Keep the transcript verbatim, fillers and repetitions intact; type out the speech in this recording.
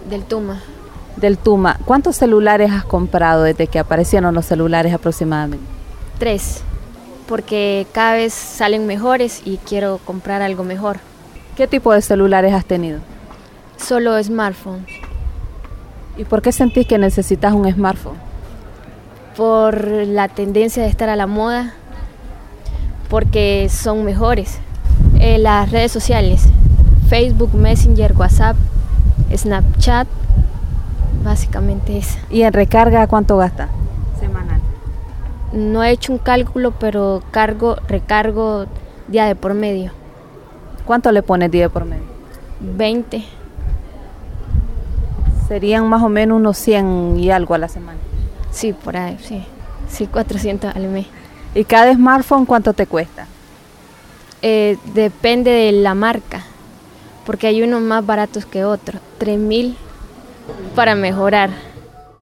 Del Tuma. Del Tuma. ¿Cuántos celulares has comprado desde que aparecieron los celulares aproximadamente? Tres, porque cada vez salen mejores y quiero comprar algo mejor. ¿Qué tipo de celulares has tenido? Solo smartphone. ¿Y por qué sentís que necesitas un smartphone? Por la tendencia de estar a la moda, porque son mejores. Eh, las redes sociales, Facebook, Messenger, WhatsApp, Snapchat, básicamente eso. ¿Y en recarga cuánto gasta semanal? No he hecho un cálculo, pero cargo, recargo día de por medio. ¿Cuánto le pones día de por medio? veinte. Serían más o menos unos cien y algo a la semana. Sí, por ahí, sí. Sí, cuatrocientos al mes. ¿Y cada smartphone cuánto te cuesta? Eh, depende de la marca, porque hay unos más baratos que otros. tres mil para mejorar.